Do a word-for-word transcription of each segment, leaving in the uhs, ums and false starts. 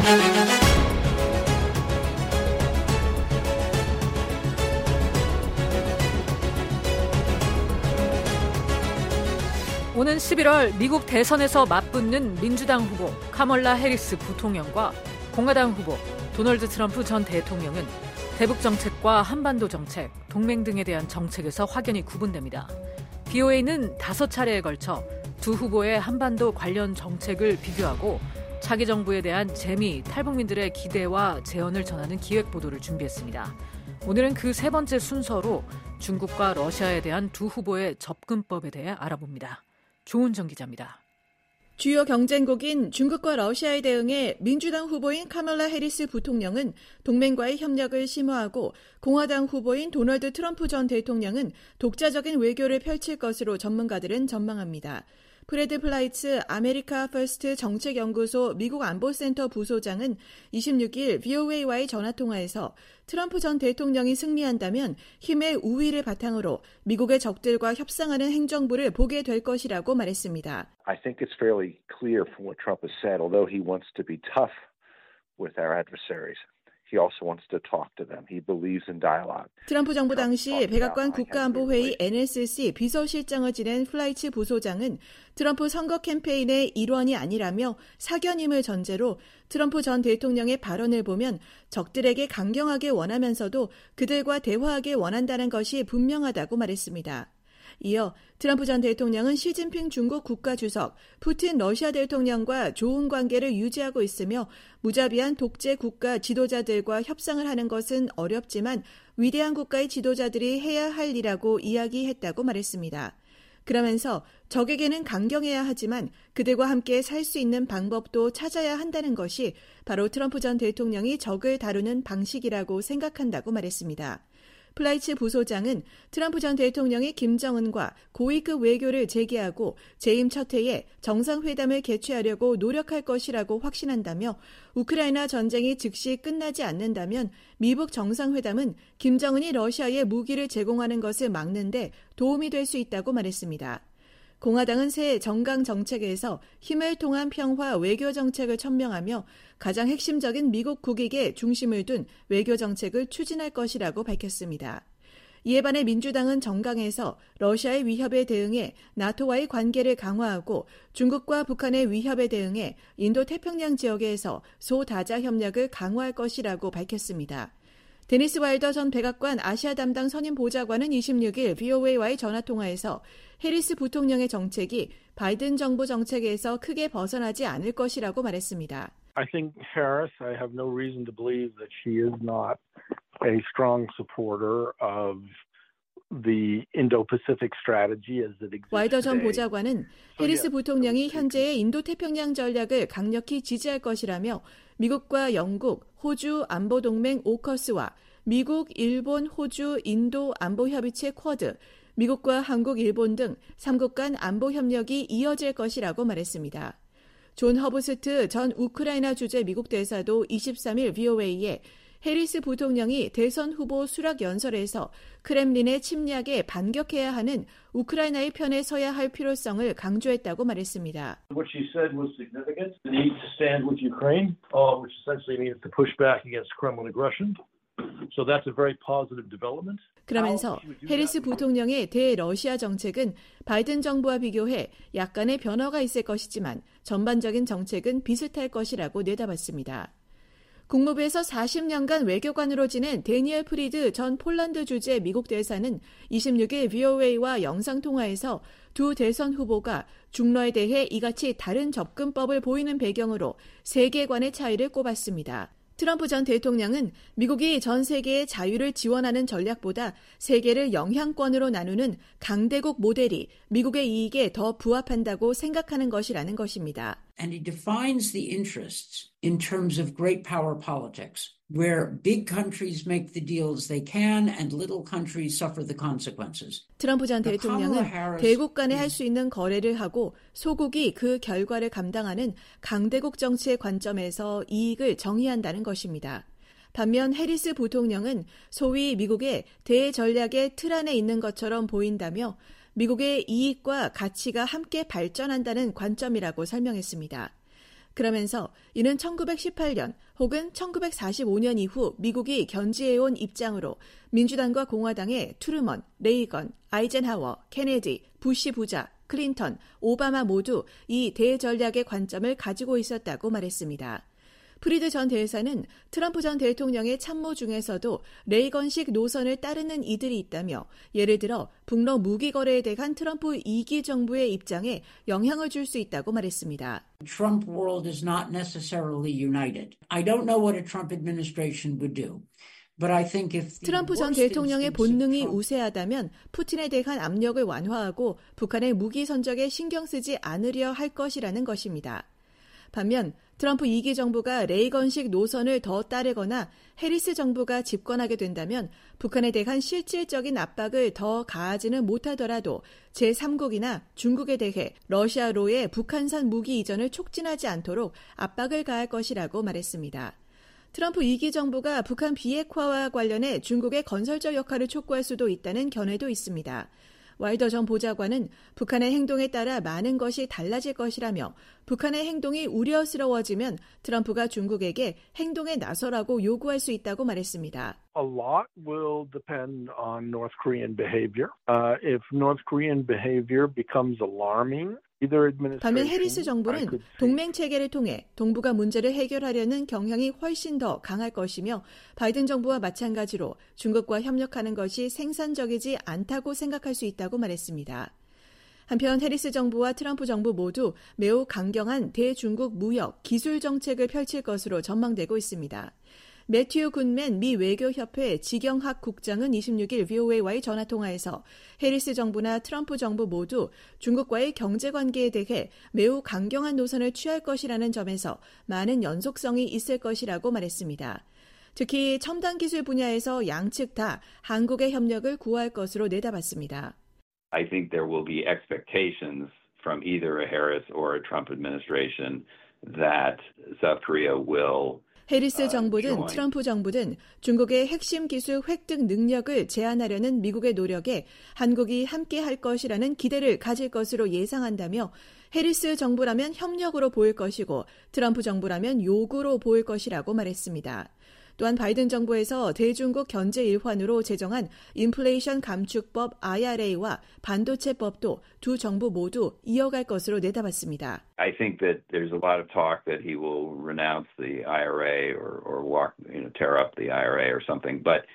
오는 십일월 미국 대선에서 맞붙는 민주당 후보 카멀라 해리스 부통령과 공화당 후보 도널드 트럼프 전 대통령은 대북 정책과 한반도 정책, 동맹 등에 대한 정책에서 확연히 구분됩니다. 비오에이는 다섯 차례에 걸쳐 두 후보의 한반도 관련 정책을 비교하고 차기 정부에 대한 재미, 탈북민들의 기대와 제언을 전하는 기획 보도를 준비했습니다. 오늘은 그 세 번째 순서로 중국과 러시아에 대한 두 후보의 접근법에 대해 알아봅니다. 조은정 기자입니다. 주요 경쟁국인 중국과 러시아에 대응해 민주당 후보인 카멀라 해리스 부통령은 동맹과의 협력을 심화하고 공화당 후보인 도널드 트럼프 전 대통령은 독자적인 외교를 펼칠 것으로 전문가들은 전망합니다. 프레드 플라이츠 아메리카 퍼스트 정책연구소 미국 안보센터 부소장은 이십육일 비오에이와의 전화통화에서 트럼프 전 대통령이 승리한다면 힘의 우위를 바탕으로 미국의 적들과 협상하는 행정부를 보게 될 것이라고 말했습니다. I think it's fairly clear from what Trump has said, although he wants to be tough with our adversaries. He also wants to talk to them. He believes in dialogue. 트럼프 정부 당시 백악관 국가안보회의 엔에스씨 비서실장을 지낸 플라이츠 부소장은 트럼프 선거 캠페인의 일원이 아니라며 사견임을 전제로 트럼프 전 대통령의 발언을 보면 적들에게 강경하게 원하면서도 그들과 대화하게 원한다는 것이 분명하다고 말했습니다. 이어 트럼프 전 대통령은 시진핑 중국 국가주석, 푸틴 러시아 대통령과 좋은 관계를 유지하고 있으며 무자비한 독재 국가 지도자들과 협상을 하는 것은 어렵지만 위대한 국가의 지도자들이 해야 할 일이라고 이야기했다고 말했습니다. 그러면서 적에게는 강경해야 하지만 그들과 함께 살 수 있는 방법도 찾아야 한다는 것이 바로 트럼프 전 대통령이 적을 다루는 방식이라고 생각한다고 말했습니다. 플라이츠 부소장은 트럼프 전 대통령이 김정은과 고위급 외교를 재개하고 재임 첫 해에 정상회담을 개최하려고 노력할 것이라고 확신한다며 우크라이나 전쟁이 즉시 끝나지 않는다면 미북 정상회담은 김정은이 러시아에 무기를 제공하는 것을 막는 데 도움이 될 수 있다고 말했습니다. 공화당은 새 정강 정책에서 힘을 통한 평화 외교 정책을 천명하며 가장 핵심적인 미국 국익에 중심을 둔 외교 정책을 추진할 것이라고 밝혔습니다. 이에 반해 민주당은 정강에서 러시아의 위협에 대응해 나토와의 관계를 강화하고 중국과 북한의 위협에 대응해 인도태평양 지역에서 소다자 협력을 강화할 것이라고 밝혔습니다. 데니스 와일더 전 백악관 아시아 담당 선임 보좌관은 이십육일 비오에이와의 전화통화에서 해리스 부통령의 정책이 바이든 정부 정책에서 크게 벗어나지 않을 것이라고 말했습니다. I think Harris, I have no reason to believe that she is not a strong supporter of the Indo-Pacific strategy as it exists today. 와일더 전 보좌관은 해리스 부통령이 현재의 인도태평양 전략을 강력히 지지할 것이라며 미국과 영국, 호주 안보동맹 오커스와 미국, 일본, 호주, 인도 안보협의체 쿼드, 미국과 한국, 일본 등 삼국 간 안보협력이 이어질 것이라고 말했습니다. 존 허브스트 전 우크라이나 주재 미국 대사도 이십삼일 비오에이에 해리스 부통령이 대선 후보 수락 연설에서 크렘린의 침략에 반격해야 하는 우크라이나의 편에 서야 할 필요성을 강조했다고 말했습니다. What she said was significant. The need to stand with Ukraine, uh, which essentially means to push back against Kremlin aggression. So that's a very positive development. 그러면서 해리스 부통령의 대러시아 정책은 바이든 정부와 비교해 약간의 변화가 있을 것이지만 전반적인 정책은 비슷할 것이라고 내다봤습니다. 국무부에서 사십 년간 외교관으로 지낸 데니얼 프리드 전 폴란드 주재 미국 대사는 이십육일 비오에이와 영상통화에서 두 대선 후보가 중러에 대해 이같이 다른 접근법을 보이는 배경으로 세계관의 차이를 꼽았습니다. 트럼프 전 대통령은 미국이 전 세계의 자유를 지원하는 전략보다 세계를 영향권으로 나누는 강대국 모델이 미국의 이익에 더 부합한다고 생각하는 것이라는 것입니다. And he defines the interests in terms of great power politics, where big countries make the deals they can and little countries suffer the consequences. 트럼프 전 대통령은 대국 간에 할 수 있는 거래를 하고 소국이 그 결과를 감당하는 강대국 정치의 관점에서 이익을 정의한다는 것입니다. 반면 해리스 부통령은 소위 미국의 대전략의 틀 안에 있는 것처럼 보인다며 미국의 이익과 가치가 함께 발전한다는 관점이라고 설명했습니다. 그러면서 이는 천구백십팔 년 혹은 천구백사십오 년 이후 미국이 견지해온 입장으로 민주당과 공화당의 트루먼, 레이건, 아이젠하워, 케네디, 부시 부자, 클린턴, 오바마 모두 이 대전략의 관점을 가지고 있었다고 말했습니다. 프리드 전 대사는 트럼프 전 대통령의 참모 중에서도 레이건식 노선을 따르는 이들이 있다며 예를 들어 북러 무기 거래에 대한 트럼프 이 기 정부의 입장에 영향을 줄 수 있다고 말했습니다. Trump world is not necessarily united. I don't know what a Trump administration would do. 트럼프 전 대통령의 본능이 우세하다면 푸틴에 대한 압력을 완화하고 북한의 무기 선적에 신경 쓰지 않으려 할 것이라는 것입니다. 반면 트럼프 이 기 정부가 레이건식 노선을 더 따르거나 해리스 정부가 집권하게 된다면 북한에 대한 실질적인 압박을 더 가하지는 못하더라도 제삼국이나 중국에 대해 러시아로의 북한산 무기 이전을 촉진하지 않도록 압박을 가할 것이라고 말했습니다. 트럼프 이 기 정부가 북한 비핵화와 관련해 중국의 건설적 역할을 촉구할 수도 있다는 견해도 있습니다. 와이더 전 보좌관은 북한의 행동에 따라 많은 것이 달라질 것이라며 북한의 행동이 우려스러워지면 트럼프가 중국에게 행동에 나서라고 요구할 수 있다고 말했습니다. A lot will depend on North Korean behavior. Uh, if North Korean behavior becomes alarming, 반면 해리스 정부는 동맹 체계를 통해 동북아 문제를 해결하려는 경향이 훨씬 더 강할 것이며 바이든 정부와 마찬가지로 중국과 협력하는 것이 생산적이지 않다고 생각할 수 있다고 말했습니다. 한편 해리스 정부와 트럼프 정부 모두 매우 강경한 대중국 무역, 기술 정책을 펼칠 것으로 전망되고 있습니다. 매튜 굿맨 미 외교협회 지경학 국장은 이십육 일 브이오에이와의 전화통화에서 해리스 정부나 트럼프 정부 모두 중국과의 경제관계에 대해 매우 강경한 노선을 취할 것이라는 점에서 많은 연속성이 있을 것이라고 말했습니다. 특히 첨단 기술 분야에서 양측 다 한국의 협력을 구할 것으로 내다봤습니다. I think there will be expectations from either a Harris or a Trump administration that South Korea will 해리스 정부든 트럼프 정부든 중국의 핵심 기술 획득 능력을 제한하려는 미국의 노력에 한국이 함께 할 것이라는 기대를 가질 것으로 예상한다며 해리스 정부라면 협력으로 보일 것이고 트럼프 정부라면 요구로 보일 것이라고 말했습니다. 또한 바이든 정부에서 대중국 견제 일환으로 제정한 인플레이션 감축법 아이알에이와 반도체법도 두 정부 모두 이어갈 것으로 내다봤습니다. I think that there's a lot of talk that he will renounce the 아이알에이 or, or walk, you know, tear up the 아이알에이 or something, but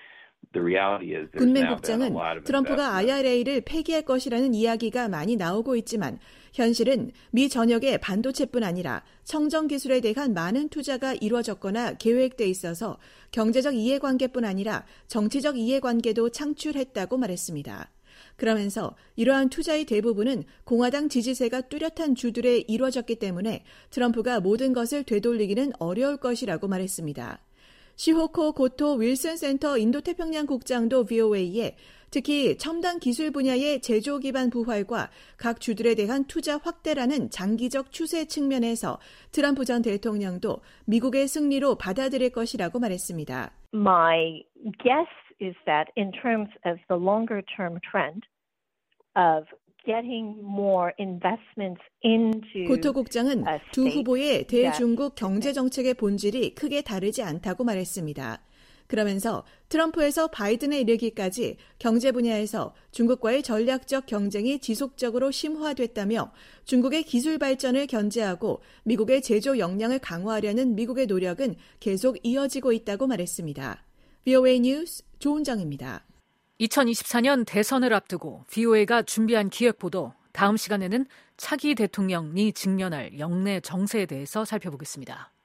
굿맨 국장은 트럼프가 아이알에이를 폐기할 것이라는 이야기가 많이 나오고 있지만 현실은 미 전역의 반도체뿐 아니라 청정 기술에 대한 많은 투자가 이루어졌거나 계획돼 있어서 경제적 이해관계뿐 아니라 정치적 이해관계도 창출했다고 말했습니다. 그러면서 이러한 투자의 대부분은 공화당 지지세가 뚜렷한 주들에 이루어졌기 때문에 트럼프가 모든 것을 되돌리기는 어려울 것이라고 말했습니다. 시호코 고토 윌슨 센터 인도태평양 국장도 브이오에이에 특히 첨단 기술 분야의 제조 기반 부활과 각 주들에 대한 투자 확대라는 장기적 추세 측면에서 트럼프 전 대통령도 미국의 승리로 받아들일 것이라고 말했습니다. My guess is that in terms of the longer term trend of getting more investments into 고토 국장은 두 후보의 대중국 경제 정책의 본질이 크게 다르지 않다고 말했습니다. 그러면서 트럼프에서 바이든에 이르기까지 경제 분야에서 중국과의 전략적 경쟁이 지속적으로 심화됐다며 중국의 기술 발전을 견제하고 미국의 제조 역량을 강화하려는 미국의 노력은 계속 이어지고 있다고 말했습니다. 브이오에이 뉴스 조은정입니다. 이천이십사 년 대선을 앞두고 브이오에이가 준비한 기획보도, 다음 시간에는 차기 대통령이 직면할 영내 정세에 대해서 살펴보겠습니다.